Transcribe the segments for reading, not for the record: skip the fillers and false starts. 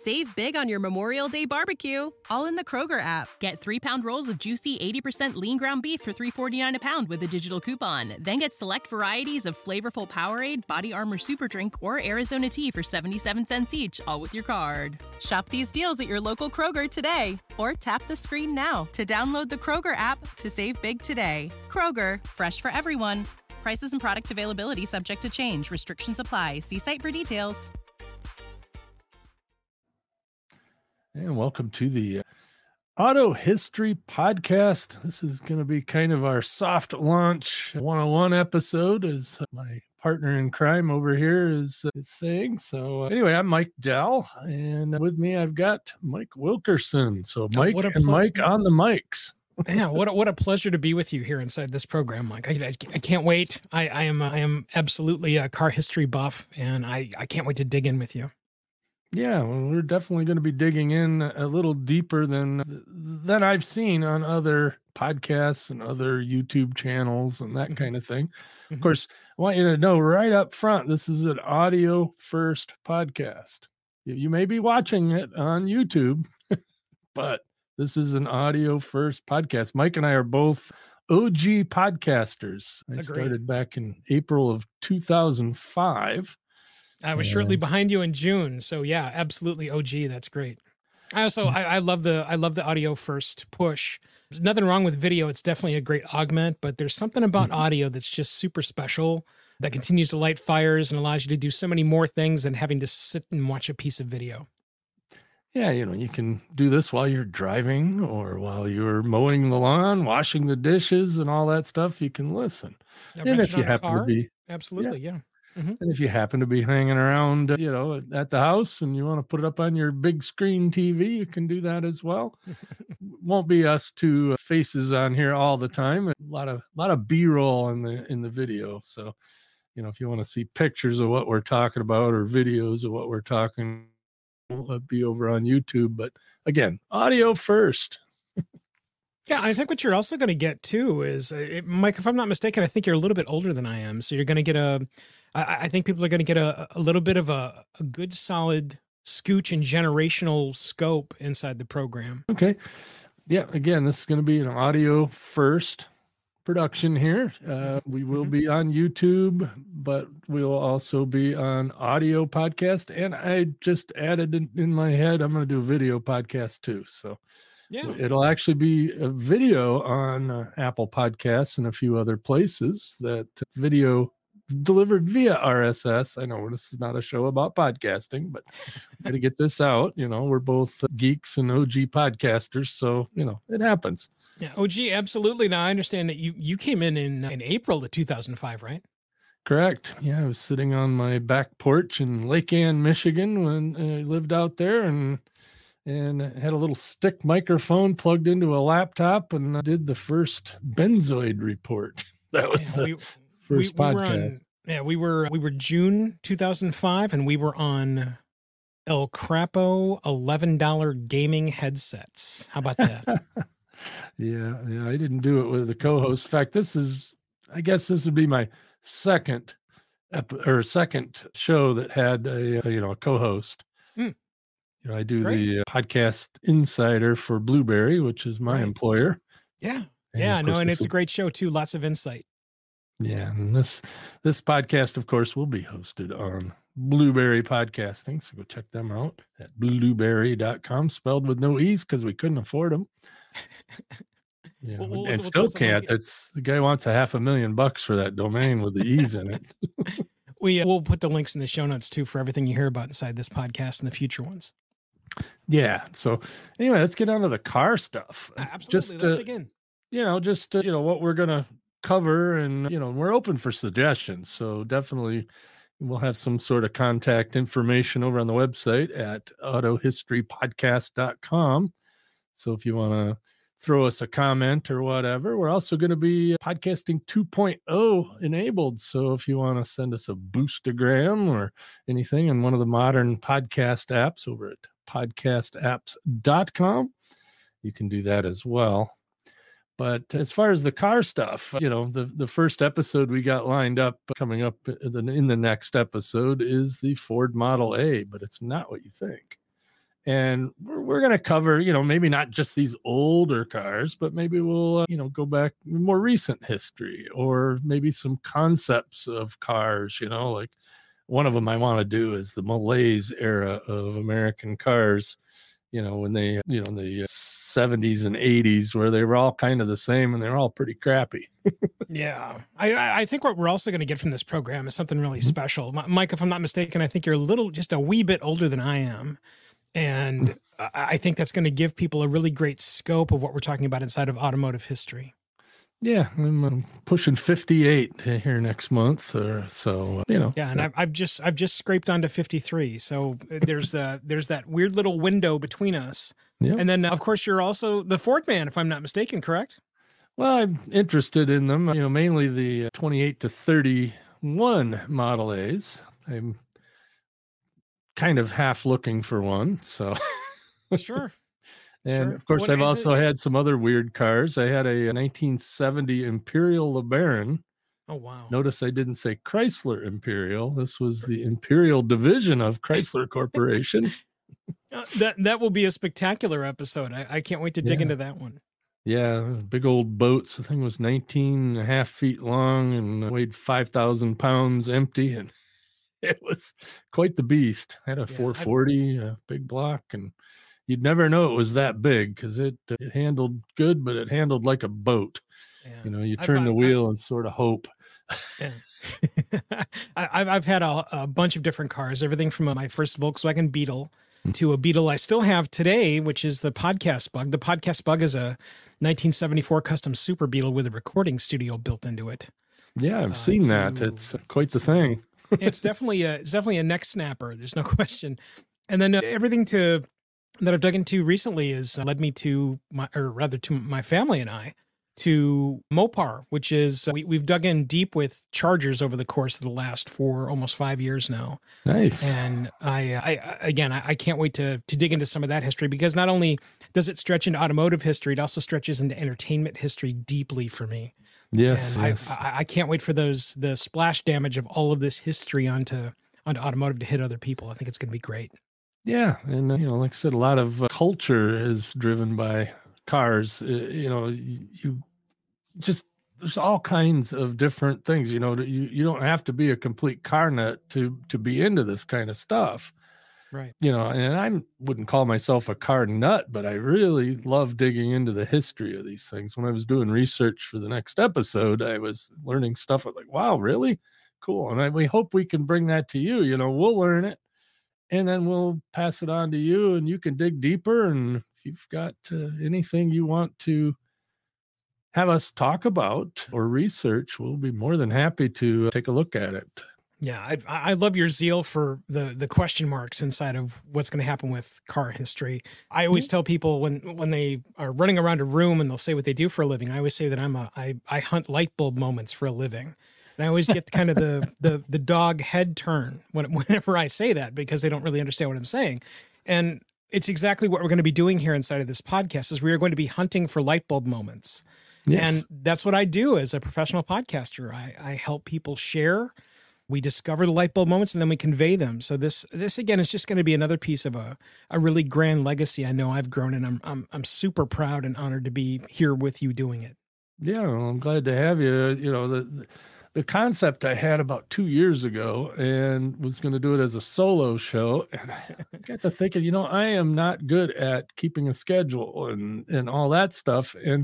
Save big on your Memorial Day barbecue, all in the Kroger app. Get 3-pound rolls of juicy 80% lean ground beef for $3.49 a pound with a digital coupon. Then get select varieties of flavorful Powerade, Body Armor Super Drink, or Arizona tea for 77 cents each, all with your card. Shop these deals at your local Kroger today, or tap the screen now to download the Kroger app to save big today. Kroger, fresh for everyone. Prices and product availability subject to change. Restrictions apply. See site for details. And welcome to the Auto History Podcast. This is going to be kind of our soft launch 101 episode, as my partner in crime over here is saying. So anyway, I'm Mike Dell, and with me I've got Mike Wilkerson. So Mike and Mike on the mics. Yeah, what a pleasure to be with you here inside this program, Mike. I can't wait. I am absolutely a car history buff, and I can't wait to dig in with you. Yeah, well, we're definitely going to be digging in a little deeper than I've seen on other podcasts and other YouTube channels and that kind of thing. Mm-hmm. Of course, I want you to know right up front, this is an audio first podcast. You may be watching it on YouTube, but this is an audio first podcast. Mike and I are both OG podcasters. I started back in April of 2005. I was shortly behind you in June. So yeah, absolutely OG. That's great. I love the audio first push. There's nothing wrong with video. It's definitely a great augment, but there's something about audio that's just super special that continues to light fires and allows you to do so many more things than having to sit and watch a piece of video. Yeah, you can do this while you're driving or while you're mowing the lawn, washing the dishes and all that stuff. You can listen. And if you happen to be absolutely, yeah. Mm-hmm. And if you happen to be hanging around, at the house and you want to put it up on your big screen TV, you can do that as well. Won't be us two faces on here all the time. A lot of B-roll in the video. So, if you want to see pictures of what we're talking about or videos of what we're talking, it'll be over on YouTube. But again, audio first. Yeah, I think what you're also going to get too is, Mike, if I'm not mistaken, I think you're a little bit older than I am. So you're going to get I think people are going to get a little bit of a good solid scooch and generational scope inside the program. Okay. Yeah. Again, this is going to be an audio first production here. We will be on YouTube, but we'll also be on audio podcast. And I just added in my head, I'm going to do a video podcast too. So yeah, it'll actually be a video on Apple Podcasts and a few other places. That video delivered via RSS. I know this is not a show about podcasting, but got to get this out. We're both geeks and OG podcasters, so it happens. Yeah, OG, absolutely. Now I understand that you came in April of 2005, right? Correct. Yeah, I was sitting on my back porch in Lake Ann, Michigan, when I lived out there, and had a little stick microphone plugged into a laptop, and did the first Benzoid report. That was first podcast. We were June 2005, and we were on El Crapo $11 gaming headsets. How about that? Yeah, I didn't do it with a co-host. In fact, I guess this would be my second show that had a co-host. I do the podcast Insider for Blueberry, which is my employer. Yeah. And it's a great show too. Lots of insight. Yeah. And this podcast, of course, will be hosted on Blueberry Podcasting. So go check them out at blueberry.com, spelled with no E's because we couldn't afford them. Yeah, and still can't. That's the guy wants $500,000 for that domain with the E's in it. We'll put the links in the show notes too for everything you hear about inside this podcast and the future ones. Yeah. So anyway, let's get on to the car stuff. Absolutely. Let's dig in. What we're going to cover, and, we're open for suggestions. So definitely we'll have some sort of contact information over on the website at autohistorypodcast.com. So if you want to throw us a comment or whatever, we're also going to be podcasting 2.0 enabled. So if you want to send us a boostagram or anything in one of the modern podcast apps over at podcastapps.com, you can do that as well. But as far as the car stuff, the first episode we got lined up coming up in the next episode is the Ford Model A, but it's not what you think. And we're going to cover, maybe not just these older cars, but maybe we'll, go back more recent history, or maybe some concepts of cars, like one of them I want to do is the malaise era of American cars, when they, in the 70s and 80s, where they were all kind of the same and they're all pretty crappy. Yeah. I think what we're also going to get from this program is something really special. Mike, if I'm not mistaken, I think you're just a wee bit older than I am. And I think that's going to give people a really great scope of what we're talking about inside of automotive history. Yeah, I'm pushing 58 here next month, or so. Yeah, and I've just scraped onto 53. So there's that weird little window between us. Yeah. And then of course you're also the Ford man, if I'm not mistaken, correct? Well, I'm interested in them. Mainly the 28 to 31 Model A's. I'm kind of half looking for one, so sure. And of course, I've also had some other weird cars. I had a 1970 Imperial LeBaron. Oh, wow. Notice I didn't say Chrysler Imperial. This was the Imperial division of Chrysler Corporation. That will be a spectacular episode. I can't wait to dig into that one. Yeah, big old boats. The thing was 19 and a half feet long and weighed 5,000 pounds empty. And it was quite the beast. Had a 440, a big block, and you'd never know it was that big because it handled good, but it handled like a boat. Yeah. You turn the wheel and sort of hope. Yeah. I've had a bunch of different cars, everything from my first Volkswagen Beetle to a Beetle I still have today, which is the Podcast Bug. The Podcast Bug is a 1974 custom Super Beetle with a recording studio built into it. Yeah, I've seen that. It's quite the thing. It's definitely a neck snapper. There's no question. And then everything that I've dug into recently has led me to my family and I to Mopar, which is we've dug in deep with Chargers over the course of the last almost 5 years now. Nice. And I can't wait to dig into some of that history, because not only does it stretch into automotive history, it also stretches into entertainment history deeply for me. Yes. And yes. I can't wait for the splash damage of all of this history onto automotive to hit other people. I think it's going to be great. Yeah. And, like I said, a lot of culture is driven by cars. There's all kinds of different things, you don't have to be a complete car nut to be into this kind of stuff. Right. And I wouldn't call myself a car nut, but I really love digging into the history of these things. When I was doing research for the next episode, I was learning stuff. I'm like, wow, really? Cool. And we hope we can bring that to you. We'll learn it, and then we'll pass it on to you, and you can dig deeper. And if you've got anything you want to have us talk about or research, we'll be more than happy to take a look at it. Yeah, I love your zeal for the question marks inside of what's going to happen with car history. I always tell people when they are running around a room and they'll say what they do for a living, I always say that I hunt light bulb moments for a living. And I always get kind of the dog head turn whenever I say that, because they don't really understand what I'm saying. And it's exactly what we're going to be doing here inside of this podcast, is we are going to be hunting for light bulb moments. Yes. And that's what I do as a professional podcaster. I help people share. We discover the light bulb moments, and then we convey them. So this again is just going to be another piece of a really grand legacy I know I've grown, and I'm super proud and honored to be here with you doing it. Yeah, well, I'm glad to have you. The concept I had about 2 years ago, and was going to do it as a solo show, and I got to thinking, I am not good at keeping a schedule and all that stuff, and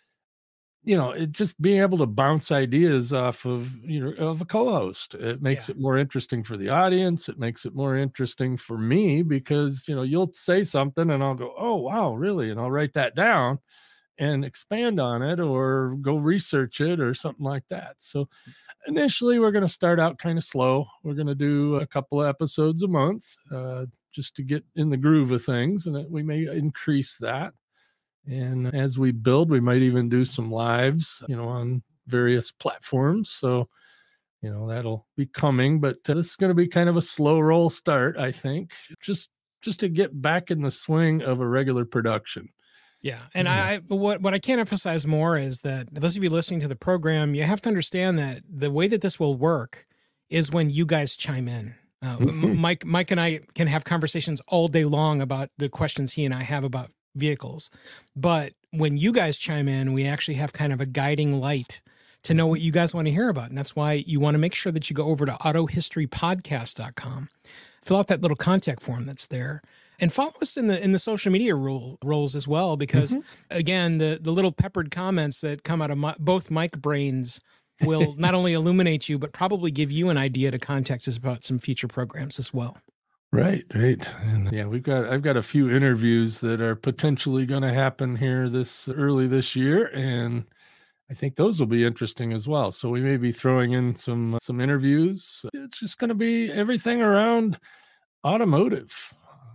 it just being able to bounce ideas off of, of a co-host. It makes it more interesting for the audience. It makes it more interesting for me, because, you'll say something and I'll go, oh, wow, really? And I'll write that down and expand on it, or go research it or something like that. So initially we're going to start out kind of slow. We're going to do a couple of episodes a month, just to get in the groove of things. And we may increase that. And as we build, we might even do some lives, on various platforms. So, that'll be coming, but this is going to be kind of a slow roll start, I think, just to get back in the swing of a regular production. Yeah. And what I can't emphasize more is that those of you listening to the program, you have to understand that the way that this will work is when you guys chime in. Mike and I can have conversations all day long about the questions he and I have about vehicles. But when you guys chime in, we actually have kind of a guiding light to know what you guys want to hear about. And that's why you want to make sure that you go over to autohistorypodcast.com, fill out that little contact form that's there, and follow us in the social media roles as well, because again, the little peppered comments that come out of both Mike brains will not only illuminate you, but probably give you an idea to contact us about some future programs as well. Right. And yeah, I've got a few interviews that are potentially going to happen here early this year, and I think those will be interesting as well. So we may be throwing in some interviews. It's just going to be everything around automotive.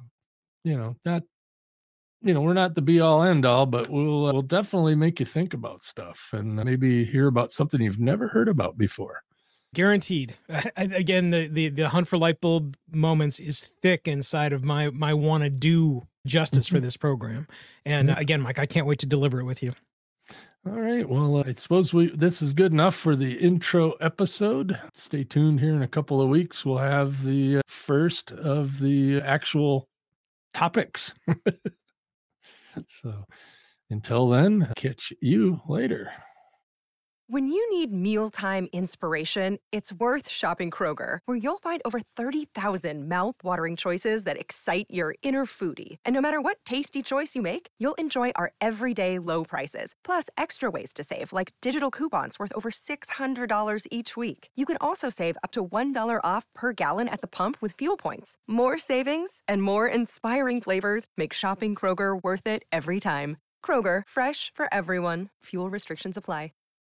We're not the be all end all, but we'll definitely make you think about stuff and maybe hear about something you've never heard about before. Guaranteed. Again, the Hunt for Light Bulb moments is thick inside of my want to do justice for this program. And again, Mike, I can't wait to deliver it with you. All right. Well, I suppose this is good enough for the intro episode. Stay tuned here in a couple of weeks. We'll have the first of the actual topics. So until then, catch you later. When you need mealtime inspiration, it's worth shopping Kroger, where you'll find over 30,000 mouth-watering choices that excite your inner foodie. And no matter what tasty choice you make, you'll enjoy our everyday low prices, plus extra ways to save, like digital coupons worth over $600 each week. You can also save up to $1 off per gallon at the pump with fuel points. More savings and more inspiring flavors make shopping Kroger worth it every time. Kroger, fresh for everyone. Fuel restrictions apply.